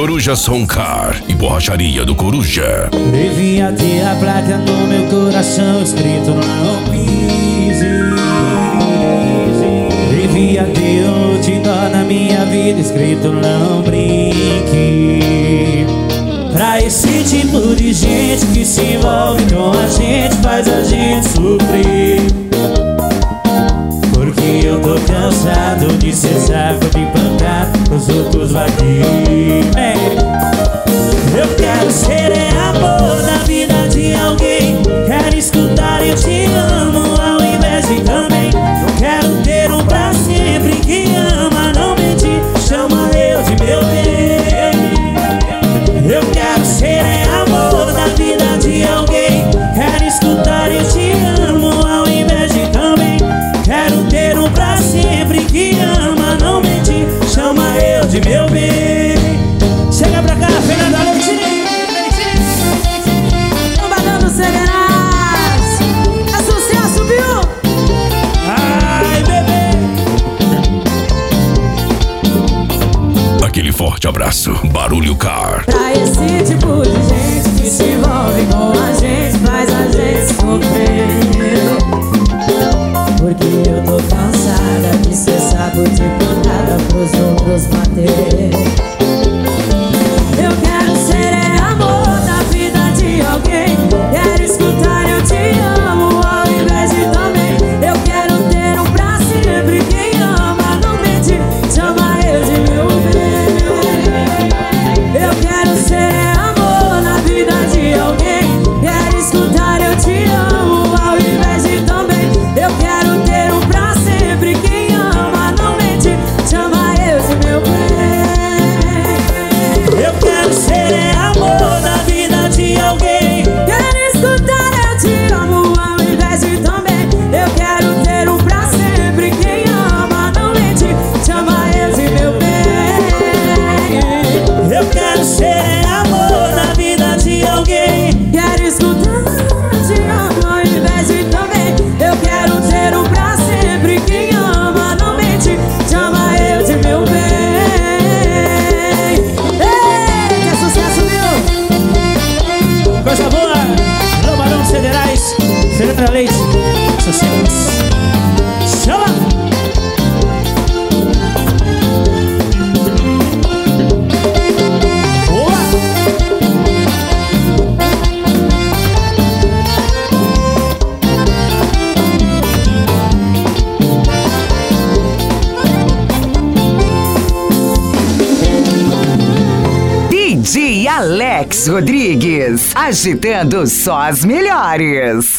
Coruja Som Car e Borracharia do Coruja. Devia ter a placa no meu coração escrito não pise. Devia ter outdoor na minha vida escrito não brinque. Pra esse tipo de gente que se envolve com a gente, faz a gente sofrer. Porque eu tô cansado de ser saco de pancada, os outros vagueiros. Eu quero ser amor na vida de alguém. Quero escutar eu te amo ao invés de também. Eu quero ter um pra sempre que ama, não mentir, chama eu de meu bem. Eu quero ser amor na vida de alguém. Quero escutar eu te amo ao invés de também. Quero ter um pra sempre que ama, não mentir, chama eu de meu bem. Chega pra cá, Fernanda Leite. Badando Severás, é sucesso, viu? Ai, bebê. Aquele forte abraço, Barulho Car. Pra esse tipo de gente que se envolve com a gente, faz a gente sofrer. Porque eu tô cansada de ser saco de pancada pros outros bater. Eu quero ser amor na vida de alguém. Quero escutar eu te amo ao invés de também. Eu quero ter um pra sempre. Quem ama não mente, chama eu de meu bem. Eu quero ser amor na vida de alguém. Quero escutar eu te amo ao invés de também. Eu quero ter um pra sempre. Quem ama não mente, chama eu de meu bem. Eu quero ser amor na vida de alguém. Quero escutar eu te amo ao invés de também. Eu quero ter um pra sempre. Quem ama não mente, chama eu de meu bem. Eu quero ser amor na vida de alguém. Quero escutar eu te amo ao invés de também. Eu quero ter um pra sempre. Quem ama não mente, chama eu de meu bem. Ei, que sucesso, viu? Coisa boa, Lobarão Federais, Fernanda Leite, sucesso. Chama! Boa! DJ Alex Rodrigues, agitando só as melhores.